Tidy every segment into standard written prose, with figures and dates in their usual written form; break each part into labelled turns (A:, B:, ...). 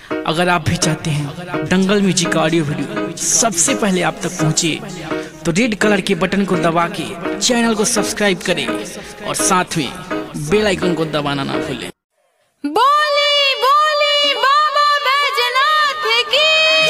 A: अगर आप भी चाहते हैं दंगल म्यूजिक का ऑडियो वीडियो सबसे पहले आप तक पहुंचे तो रेड कलर के बटन को दबा के चैनल को सब्सक्राइब करें और साथ में बेल आइकन को दबाना ना भूलें।
B: बोली बोली बाबा बैजनाथ की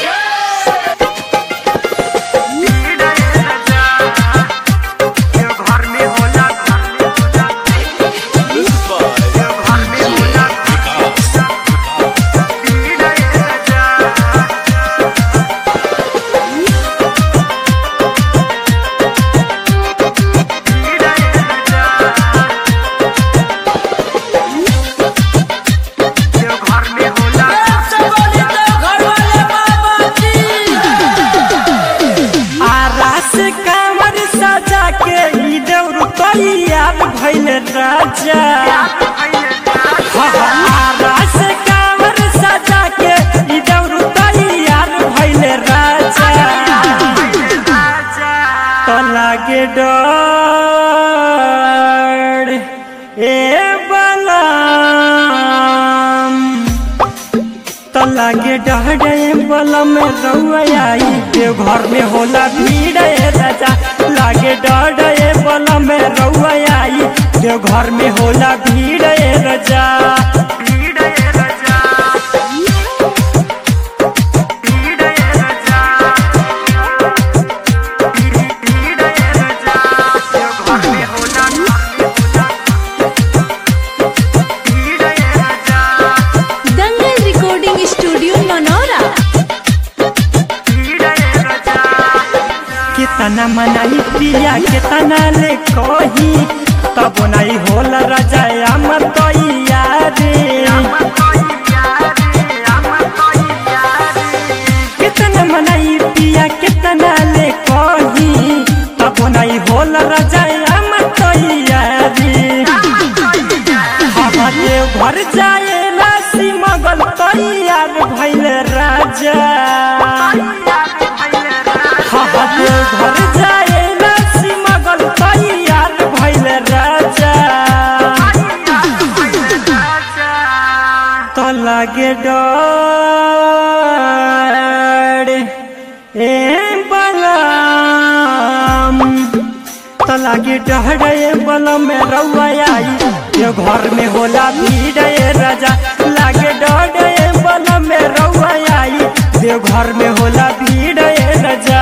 C: भैल राजा रास कांवर सजा के इधर तैयार भैल राजा तो लागे डर ए बलम तो लागे डर ए बलम रउआ आई देव घर में होला भीड़ राजा लागे डर ए बलम रउआ आई देव घर में होला भीड़ राजा
B: दंगल रिकॉर्डिंग स्टूडियो मनोरा।
C: कितना मनाई पिया कितना ले कही तब नहीं होला राजा अमर तैयारी कितना मनाई पिया कितना ले कही तब नहीं होला राजा अमर तैयारी हमारे घर जाए राशि मगल तैयार भैल राजा घर जाए राशि मगल तैयार भैल राजा तो लागे डर ए बलम तो लागे डर ए बलम में रउआ आई ये घर में होला भीड़ राजा लागे डर ए बलम में रउआ आई ये घर में होला भीड़ राजा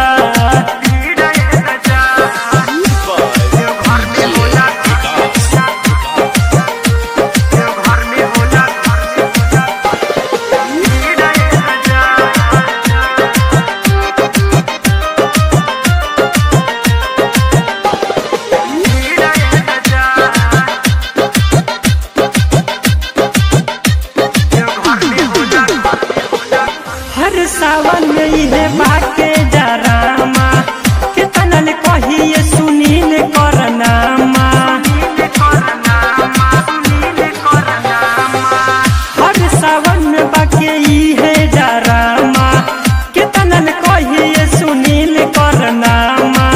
C: हर सावन में इहे बाके डरामा कितना ले कहिए सुनील करनामा हर सावन में बाके इहे डरामा कितना ले कहिए सुनील करनामा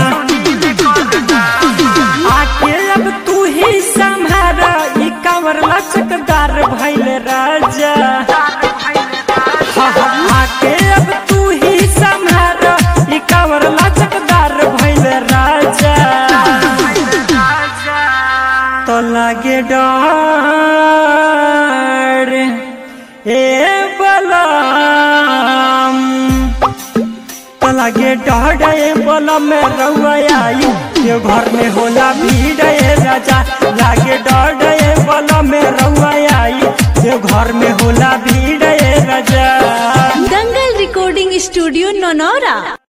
C: आके अब तू ही संभारा ई कांवर लचकदार भैल राजा आके अब तू ही संभार ई कांवर लचकदार भैल राजा तो लागे डर ए बलम तो लागे डर ए बलम में रउआ आई ये घर में होला भीड़ राजा लागे डर ए बलम में रउआ आई ये घर में होला भीड़ राजा
B: दंगल रिकॉर्डिंग स्टूडियो मनोरा।